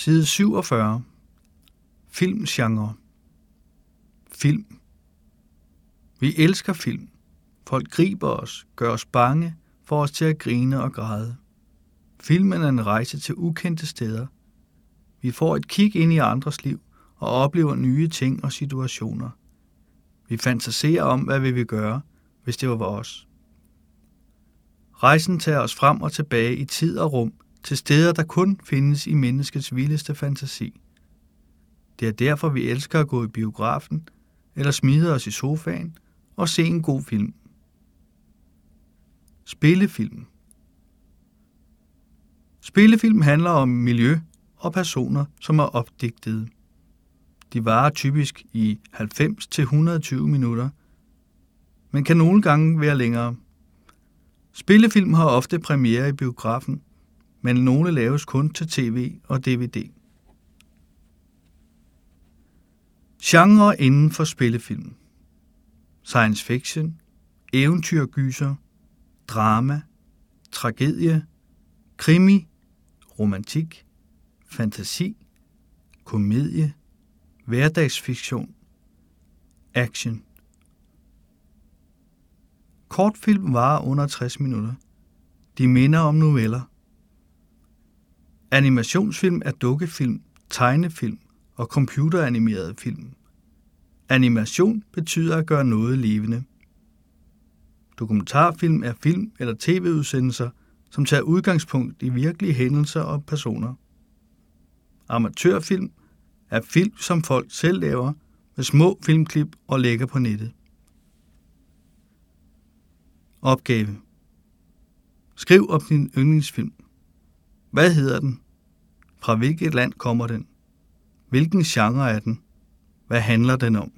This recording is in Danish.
Side 47. Filmgenre. Film. Vi elsker film. Folk griber os, gør os bange, får os til at grine og græde. Filmen er en rejse til ukendte steder. Vi får et kig ind i andres liv og oplever nye ting og situationer. Vi fantaserer om, hvad vi vil gøre, hvis det var os. Rejsen tager os frem og tilbage i tid og rum til steder, der kun findes i menneskets vildeste fantasi. Det er derfor, vi elsker at gå i biografen eller smide os i sofaen og se en god film. Spillefilm. Spillefilm handler om miljø og personer, som er opdigtede. De varer typisk i 90-120 minutter, men kan nogle gange være længere. Spillefilm har ofte premiere i biografen, men nogle laves kun til tv og DVD. Genre inden for spillefilm: science fiction, eventyrgyser, drama, tragedie, krimi, romantik, fantasi, komedie, hverdagsfiktion, action. Kortfilm varer under 60 minutter. De minder om noveller. Animationsfilm er dukkefilm, tegnefilm og computeranimerede film. Animation betyder at gøre noget levende. Dokumentarfilm er film eller tv-udsendelser, som tager udgangspunkt i virkelige hændelser og personer. Amatørfilm er film, som folk selv laver med små filmklip og lægger på nettet. Opgave. Skriv om din yndlingsfilm. Hvad hedder den? Fra hvilket land kommer den? Hvilken genre er den? Hvad handler den om?